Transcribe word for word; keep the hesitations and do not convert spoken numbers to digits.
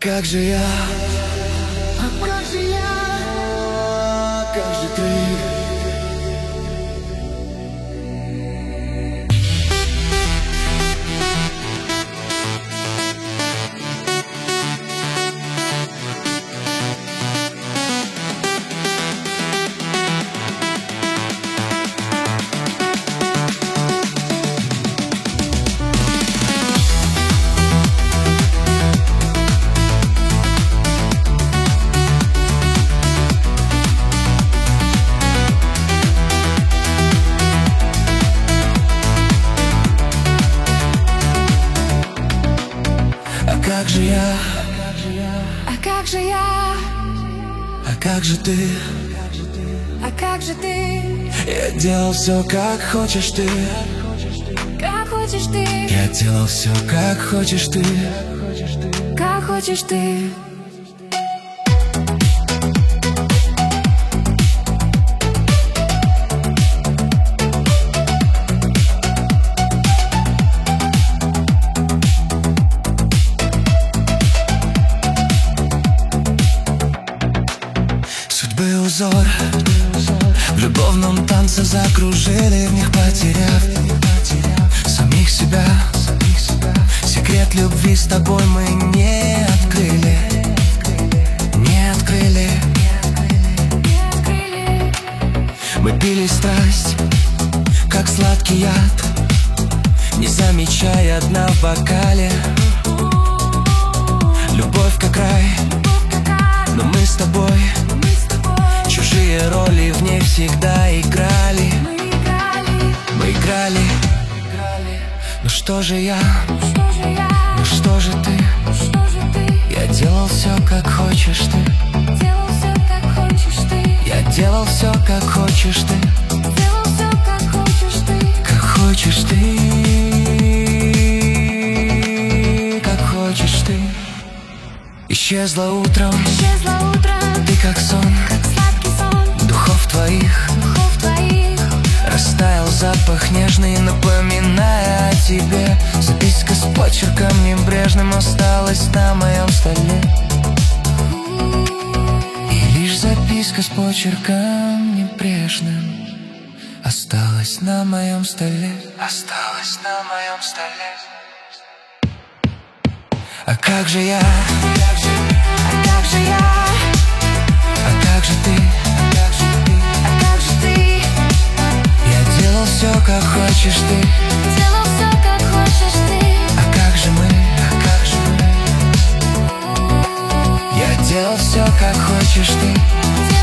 как же я? А как же я? А как же ты? А как же я? А как же я? А как же ты? А как же ты? Я делал все, как хочешь ты. Как хочешь ты? Я делал все, как хочешь ты. Как хочешь ты? Судьбы узор в любовном танце закружили, в них потеряв самих себя. Секрет любви с тобой мы не открыли, не открыли. Мы пили страсть, как сладкий яд, не замечая дна в бокале. Любовь как рай, но мы с тобой чужие роли в ней всегда играли. Мы играли. Ну что же я? Ну что же ты? Я делал все, как хочешь ты. Я делал все, как хочешь ты. Как хочешь ты. Как хочешь ты. Исчезла утром, ты как сон, духов твоих. Растаял запах нежный, напоминая о тебе. Записка с почерком небрежным осталась на моем столе. И лишь записка с почерком небрежным осталась на моем столе. Осталась на моем столе. А как же я? А как же я? А как же ты? А как же ты? Я делал все, как хочешь ты. Делал все, как хочешь ты. А как же мы? А как же мы? Я делал все, как хочешь ты.